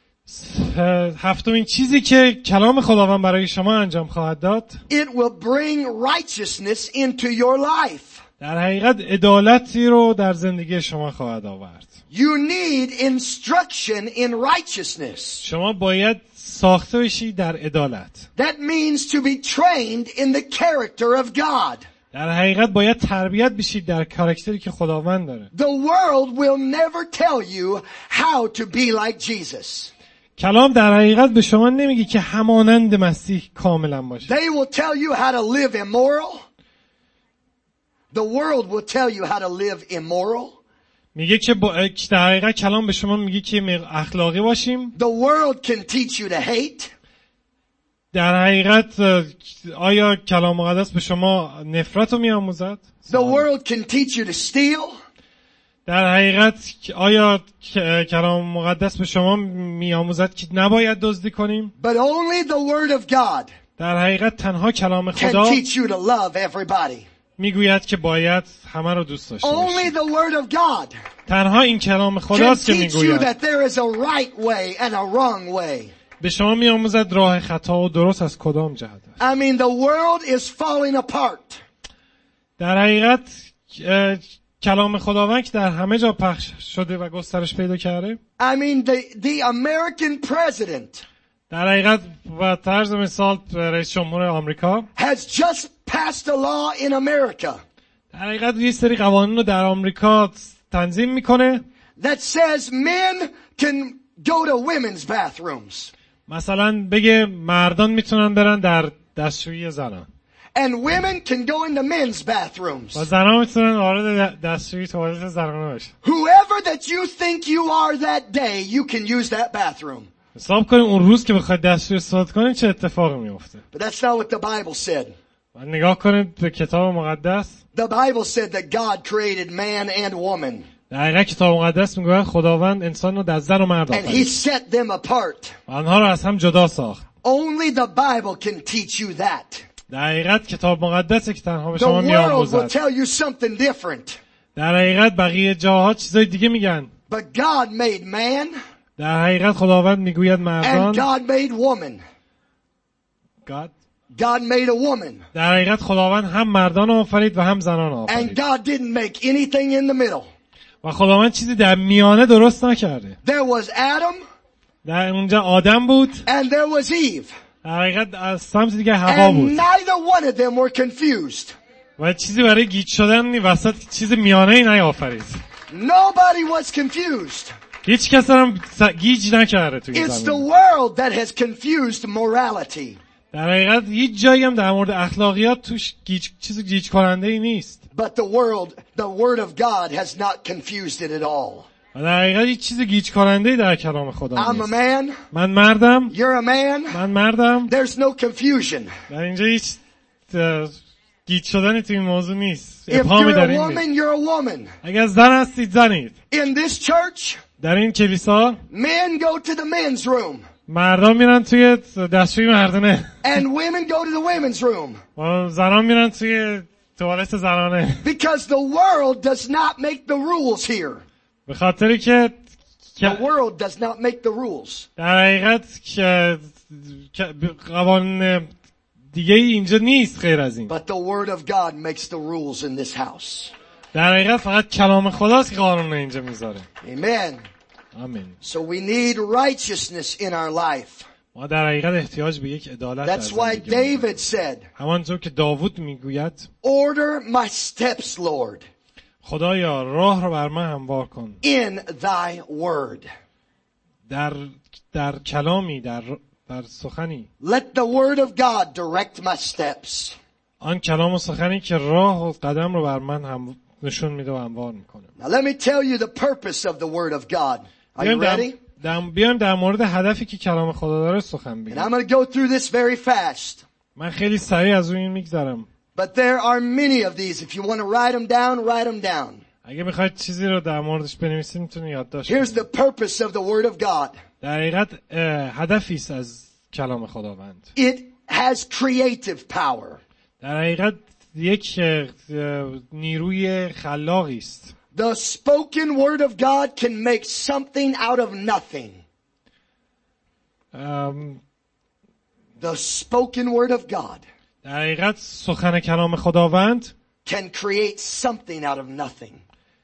هفتمین چیزی که کلام خداوند برای شما انجام خواهد داد، it will bring righteousness into your life. در حقیقت عدالتی رو در زندگی شما خواهد آورد. You need instruction in righteousness. شما باید ساخته بشی در عدالت. That means to be trained in the character of God. در حقیقت باید تربیت بشید در کاراکتری که خداوند داره. The world will never tell you how to be like Jesus. کلام در حقیقت به شما نمیگه که همانند مسیح کاملا باشه. They will tell you how to live immoral. The world will tell you how to live immoral. میگه که در حقیقت کلام به شما میگه که اخلاقی باشیم. The world can teach you to hate. در حقیقت آیا کلام مقدس به شما نفرت رو میآموزد؟ The world can teach you to steal. در حقیقت آیا کلام مقدس به شما میآموزد که نباید دزدی کنیم؟ But only the Word of God در حقیقت تنها کلام can خدا teach you to love everybody. میگوید که باید همه رو دوست داشته Only باشید. the Word of God تنها این کلام can خداست که teach you میگوید that there is a right way and a wrong way. به شما میآموزد راه خطا و درست از کدام جهت است. I mean, the world is falling apart. در حقیقت کلام خداوند که در همه جا پخش شده و گسترش پیدا کرده، I mean, the American president در حقیقت و طرز مثال رئیس جمهور آمریکا has just passed a law in America در حقیقت یه سری قوانین رو در آمریکا تنظیم میکنه that says men can go to women's bathrooms مثلا بگه مردان میتونن برن در دستشویی زنان and women can go into men's bathrooms. و زنان میتونن وارد دستشویی توالت زنانه بشن. Whoever that you think you are that day, you can use that bathroom. حساب کنیم اون روز که بخواید دستشویی استفاده کنیم چه اتفاقی میفته. But that's not what the Bible said. و نگاه کنید به کتاب مقدس. The Bible said that God created man and woman. در حقیقت کتاب مقدس میگه خداوند انسان رو در زن و مرد And he آفرید set them apart. و آنها رو از هم جدا ساخت. Only the Bible can teach you that. در حقیقت کتاب مقدسه که تنها به The شما world will میآموزد. tell you something different. در حقیقت بقیه جاها چیزای دیگه میگن. But God made man در حقیقت خداوند میگوید and مردان. God made woman. God made a woman. در حقیقت خداوند هم مردان آفرید و هم زنان And آفرید. God didn't make anything in the middle. و خداوند چیزی در میانه درست نکرده. There was Adam در اونجا آدم بود. and there was Eve. در حقیقت از سمت دیگه هوا And بود. neither one of them were confused. و چیزی برای گیج شدن وسط چیز میانه ای نیافرید. Nobody was confused. هیچ کس هم گیج نکرده توی It's the زمین. world that has confused morality. در حقیقت هیچ جایی هم در مورد اخلاقیات توش چیز گیج کننده ای نیست. But the word of God has not confused it at all. و در حقیقت هیچ چیز گیج کننده ای در کلام خدا I'm a نیست. man. من مردم. You're a man. من مردم. There's no confusion. در اینجا هیچ گیج شدنی توی این موضوع نیست. If ابهامی you're در a این woman, نیست. you're a woman. اگر زن هستید زنید. In this church, در این کلیسا men go to the men's room. مردان میرن توی دستشویی مردانه. And women go to the women's room. و زنان میرن توی توالت زنانه. Because the world does not make the rules here. به خاطری که The world does not make the rules. در حقیقت قوانین دیگه اینجا نیست غیر از این. But the word of God makes the rules in this house. در حقیقت فقط کلام خداست که قانون اینجا میذاره. Amen. آمین. So we need righteousness in our life. ما در حقیقت احتیاج به یک عدالت در That's why زندگی David said, همانطور که داوود میگوید order my steps, Lord, خدایا راه رو بر من هموار کن in thy word. در کلامی در سخنی. Let the word of God direct my steps. آن کلام و سخنی که راه و قدم رو بر من هم نشون میده و هموار میکنه. Now let me tell you the purpose of the word of God. Are you ready? بیایم در مورد هدفی که کلام خدا داره سخن And بگیم. I'm going to go through this very fast. من خیلی سریع از اون میگذرم. But there are many of these. If you want to write them down, write them down. اگه میخواید چیزی رو در موردش بنویسید میتونید یادداشت Here's کنید. the purpose of the word of God. در حقیقت هدفی است از کلام خداوند. It has creative power. در حقیقت یک نیروی خلاقی است. The spoken word of God can make something out of nothing. The spoken word of God در حقیقت سخن کلام خداوند can create something out of nothing.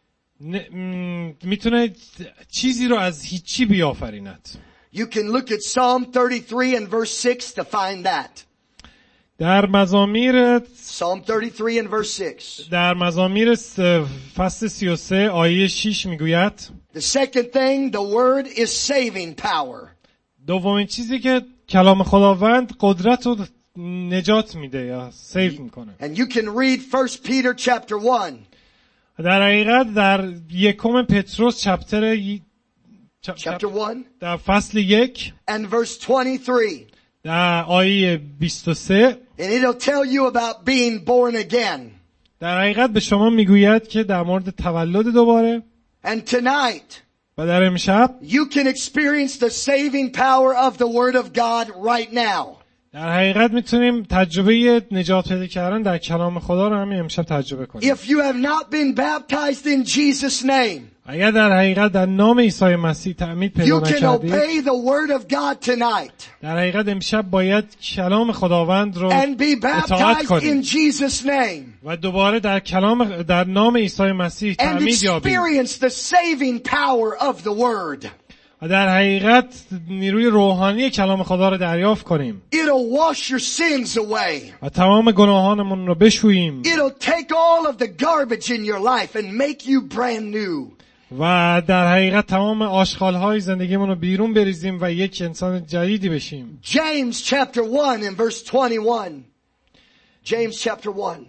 میتونه چیزی رو از هیچی بیافریند. You can look at Psalm 33 and verse 6 to find that. در مزامیر Psalm 33 and verse 6. در مزامیر فصل 33 آیه 6 میگوید The second thing, the word is saving power. دومین چیزی که کلام خداوند قدرت رو نجات میده یا سیو میکنه. And you can read 1 Peter chapter 1. در حقیقت در یکم پتروس چپتر Chapter 1 در فصل 1 and verse 23. در آیه 23 And it'll tell you about being born again. در حقیقت به شما میگوید که در مورد تولد دوباره. And tonight و در امشب you can experience the saving power of the word of God right now. در حقیقت میتونیم تجربه نجات پیدا کردن در کلام خدا رو همین امشب تجربه کنیم. If you have not been baptized in Jesus' name, اگر در حقیقت در نام عیسی مسیح تعمید پیدا you can نکردید، obey the word of God tonight در حقیقت امشب باید کلام خداوند رو and be اطاعت baptized in کنیم Jesus' name و دوباره در نام عیسی مسیح and تعمید یابیم experience the saving power of the word. و در حقیقت نیروی روحانی کلام خدا رو دریافت کنیم It'll wash your sins away. و تمام گناهانمون رو بشوییم It'll take all of the garbage in your life and make you brand new. و در حقیقت تمام آشغال‌های زندگیمون رو بیرون بریزیم و یک انسان جدیدی بشیم. James chapter 1 and verse 21. James chapter 1.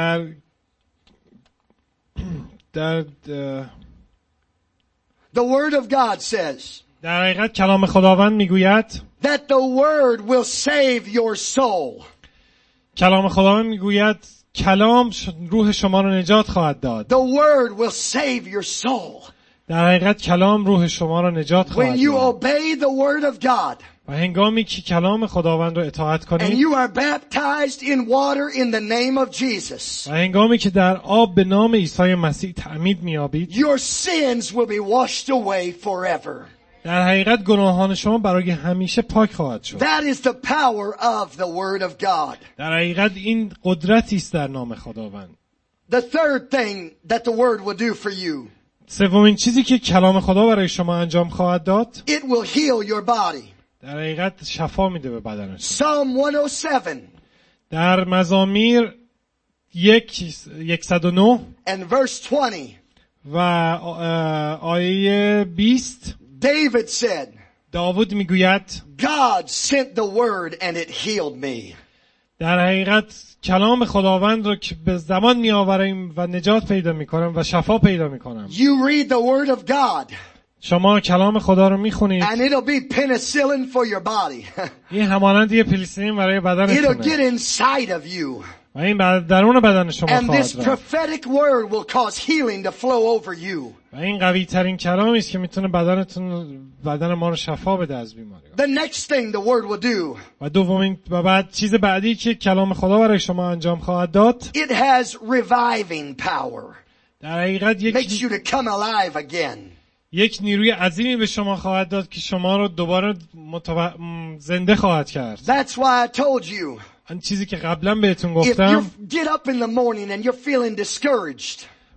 The word of God says در حقیقت کلام خداوند میگوید that the word will save your soul. کلام خداوند میگوید کلام روح شما رو نجات خواهد داد. The word will save your soul. در حقیقت کلام روح شما رو نجات When خواهد you داد. obey the word of God و هنگامی که کلام خداوند رو اطاعت and کنید you are baptized in water in the name of Jesus, و هنگامی که در آب به نام عیسی مسیح تعمید می‌یابید، your sins will be washed away forever. در حقیقت گناهان شما برای همیشه پاک خواهد شد. That is the power of the word of God. در حقیقت این قدرتی است در نام خداوند. The third thing that the word will do for you, سومین چیزی که کلام خدا برای شما انجام خواهد داد، it will heal your body. در حقیقت شفا میده به بدن شما. Psalm 107 در مزامیر 109 and verse 20, و آیه 20 David said, داوود میگوید God sent the word and it healed me. در حقیقت کلام خداوند رو که به زمان می آوریم و نجات پیدا می کنم و شفا پیدا می کنم. You read the word of God شما کلام خدا رو می خونید، and it'll be penicillin for your body. این همانند یه پلیسین برای It'll بدنتونه get inside of you. و این درون بدن شما And this خواهد رفت prophetic word will cause healing to flow over you. و این قوی ترین کلامی است که میتونه بدن ما رو شفا بده از بیماری. The next thing the word will do, و دومین و بعد چیز بعدی که کلام خدا برای شما انجام خواهد داد، it has reviving power. در حقیقت Makes you to come alive again. یک نیروی عظیمی به شما خواهد داد که شما رو دوباره زنده خواهد کرد. That's why I told you, آن چیزی که قبلا بهتون if you گفتم، get up in the morning and you're feeling discouraged,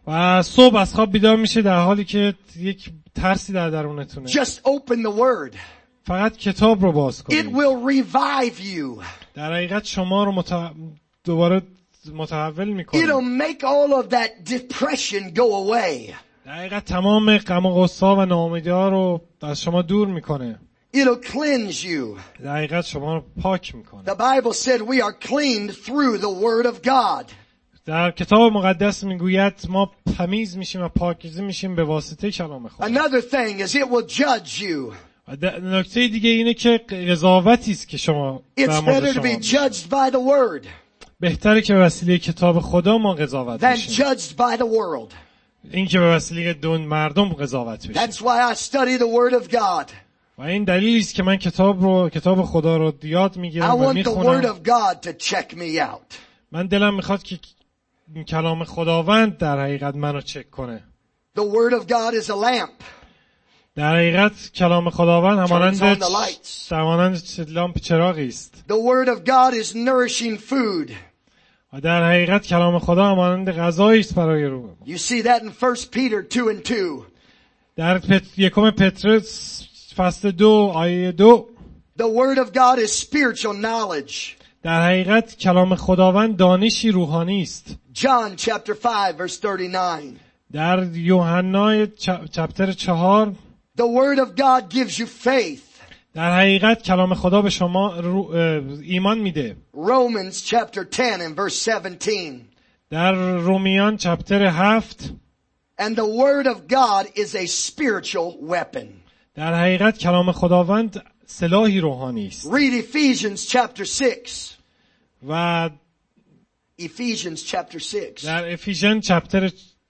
و صبح از خواب بیدار میشه در حالی که یک ترسی در درونتونه. Just open the word. فقط کتاب رو باز It کنید. will revive you. در حقیقت شما رو دوباره متحول میکنه. It'll make all of that depression go away. در حقیقت تمام غم و غصه و ناامیدی‌ها رو از شما دور میکنه. It'll cleanse you. در حقیقت شما رو پاک میکنه. The Bible said we are cleaned through the word of God. در کتاب مقدس میگوید ما تمیز میشیم و پاکیزه میشیم به واسطه کلام خدا. Another thing is it will judge you. نکته دیگه اینه که قضاوتی است که شما It's در مورد better to شما be میشه. judged by the word بهتره که به وسیله کتاب خدا ما قضاوت than بشیم judged by the world. این که به وسیله دون مردم قضاوت بشیم. That's why I study the word of God. و این دلیلی است که من کتاب خدا رو یاد I میگیرم و want the word میخونم. of God to check me out. من دلم میخواد که کلام خداوند در حقیقت منو چک کنه. The word of God is a lamp. در حقیقت کلام خداوند Turns on the lights. همانند لامپ چراغی است. The word of God is nourishing food. و در حقیقت کلام خدا همانند غذایی است برای روح. You see that in 1 Peter 2:2. در یکم پتروس فصل 2 آیه 2 The word of God is spiritual knowledge. در حقیقت کلام خداوند دانشی روحانی است. John chapter 5 verse 39. در یوحنا چپتر 4 The word of God gives you faith. در حقیقت کلام خدا به شما ایمان میده. Romans chapter 10 and verse 17. در رومیان چپتر 7 And the word of God is a spiritual weapon. در حقیقت کلام خداوند سلاحی روحانی است. Read Ephesians chapter 6. و Ephesians chapter 6. در افیژن چپتر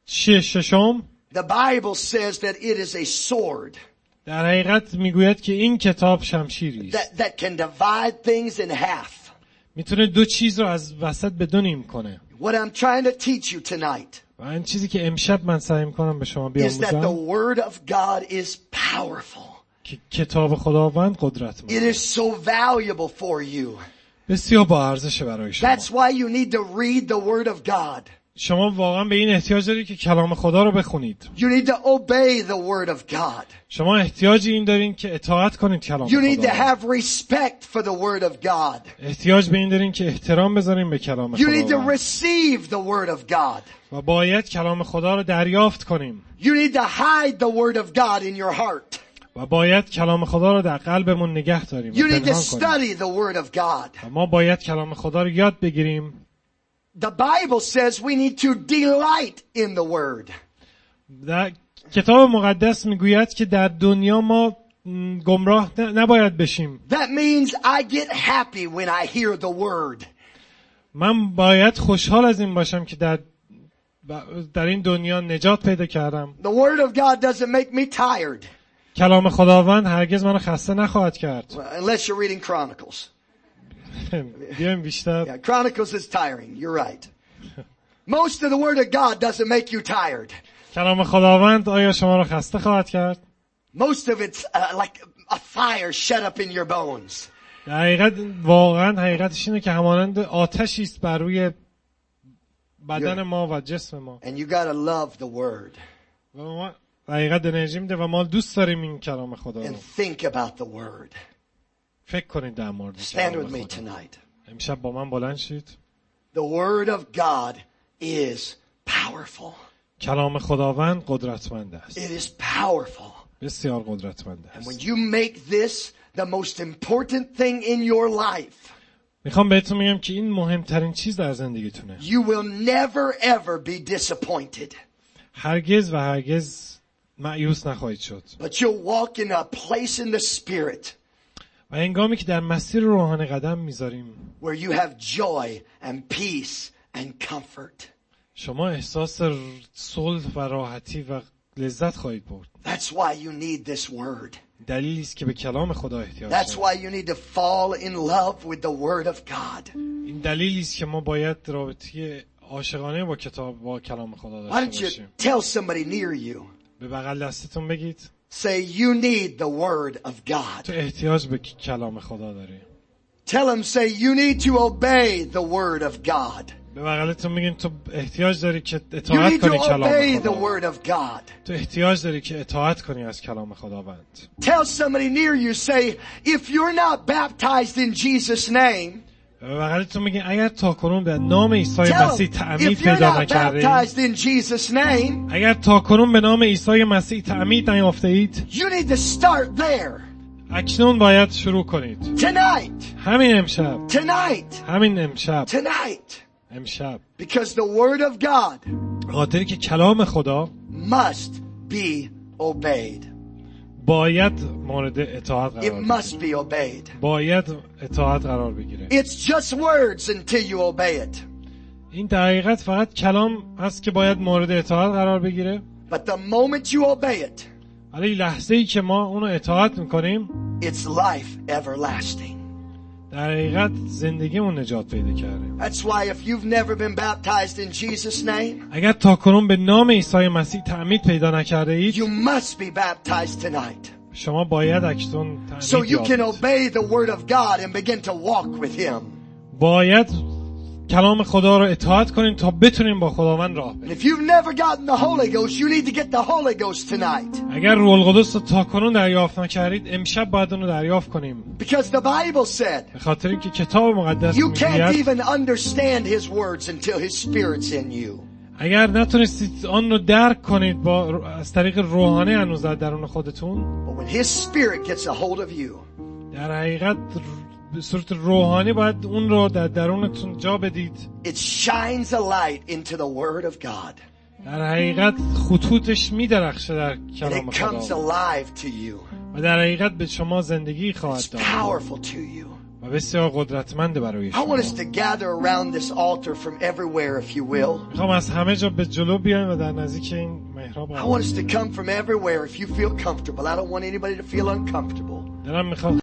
6 The Bible says that it is a sword در حقیقت میگوید که این کتاب شمشیری است. that can divide things in half. میتونه دو چیز رو از وسط به دو نیم کنه. What I'm trying to teach you tonight و این چیزی که امشب من سعی میکنم به شما is that the بیاموزم word of God is powerful. که کتاب خداوند It قدرتمند is so valuable for you. بسیار با ارزش برای شما. That's why you need to read the word of God. شما واقعا به این احتیاج دارید که کلام خدا رو بخونید. You need to obey the word of God. شما احتیاجی این دارین که اطاعت کنید کلام You need to خدا. have respect for the word of God. احتیاج به این دارین که احترام بذارین به کلام You need to خدا. receive the word of God. و باید کلام خدا رو دریافت کنیم. You need to hide the word of God in your heart. و باید کلام خدا رو در قلبمون نگه داریم و You need to پنهان کنیم. study the word of God. و ما باید کلام خدا رو یاد بگیریم. The Bible says we need to delight in the word. در کتاب مقدس میگوید که در دنیا ما گمراه نباید بشیم. That means I get happy when I hear the word. من باید خوشحال از این باشم که در این دنیا نجات پیدا کردم. The word of God doesn't make me tired. کلام خداوند هرگز منو خسته نخواهد کرد. Unless you're reading Chronicles. بیایم بیشتر. Yeah, Chronicles is tiring. You're right. Most of the word of God doesn't make you tired. کلام خداوند آیا شما رو خسته خواهد کرد؟ Most of it's like a fire shut up in your bones. در حقیقت واقعا حقیقتش اینه که همانند آتشی است بر روی بدن ما و جسم ما. And you gotta love the word. و ما حقیقت انرژی میده و ما دوست داریم این کلام خدا رو. And think about the word. فکر کنید در مورد Stand کلام with me خدا. tonight. امشب با من بلند شید. The word of God is powerful. کلام خداوند قدرتمند است. It is powerful. بسیار قدرتمند And when است. you make this the most important thing in your life, میخوام بهتون میگم که این مهمترین چیز در زندگیتونه. you will never ever be disappointed. هرگز و هرگز مایوس نخواهید شد. But you'll walk in a place in the spirit و هنگامی که در مسیر روحانی قدم میذاریم where you have joy and peace and comfort. شما احساس صلح و راحتی و لذت خواهید برد. That's why you need this word. دلیلی است که به کلام خدا احتیاج That's داریم. why you need to fall in love with the word of God. این دلیلی است که ما باید رابطه عاشقانه با کلام خدا Why داشته don't you باشیم. tell somebody near you, به بغل دستتون بگید say you need the word of God. تو احتیاج به کلام خدا داری. Tell them, say you need to obey the word of God. به بغلتون میگین تو احتیاج داری که You اطاعت need to کنی کلام obey the خدا. word of God. تو احتیاج داری که اطاعت کنی از کلام خداوند. Tell somebody near you, say, if you're not baptized in Jesus' name, به بغلتون میگین اگر تا کنون به نام عیسی tell مسیح them, تعمید if you're پیدا not نکرده baptized in Jesus' name, اگر تا کنون به نام عیسی مسیح تعمید نیافته اید you need to start there. اکنون باید شروع کنید. Tonight. همین امشب. Tonight. همین امشب. Tonight. امشب. Because the word of God خاطری که کلام خدا must be obeyed. باید مورد اطاعت It قرار must بگیره. be obeyed. باید اطاعت قرار بگیره. It's just words until you obey it. این در حقیقت فقط کلام هست که باید مورد اطاعت قرار بگیره. But the moment you obey it, ولی لحظه ای که ما اونو اطاعت میکنیم it's life everlasting. در حقیقت زندگیمون نجات پیدا کرده. That's why if you've never been baptized in Jesus' name, اگر تاکنون به نام عیسی مسیح تعمید پیدا نکرده اید you must be baptized tonight. شما باید اکنون So تعمید you can یابید. obey the word of God and begin to walk with Him. باید کلام خدا رو اطاعت کنیم تا بتونیم با خداوند راه And بریم. if you've never gotten the Holy Ghost, you need to get the Holy Ghost tonight. اگر روح القدس رو تاکنون دریافت نکردید امشب باید اون رو دریافت کنیم. Because the Bible said, به خاطر اینکه کتاب مقدس you can't میگوید even understand His words until His Spirit's in you. اگر نتونستید آن رو درک کنید با از طریق روحانی هنوز در درون خودتون But when His Spirit gets a hold of you, در حقیقت به صورت روحانی باید اون رو در درونتون جا بدید. it shines a light into the Word of God. در حقیقت خطوطش میدرخشه در And کلام it comes خدا alive to you. و در حقیقت به شما زندگی خواهد It's داد powerful to you. و بسیار قدرتمنده برای I شما. want us to gather around this altar from everywhere, if you will. میخوام از همه جا به جلو بیایم و در نزدیک این محراب I want us to come from everywhere if you feel comfortable. I don't want anybody to feel uncomfortable. دلم میخواد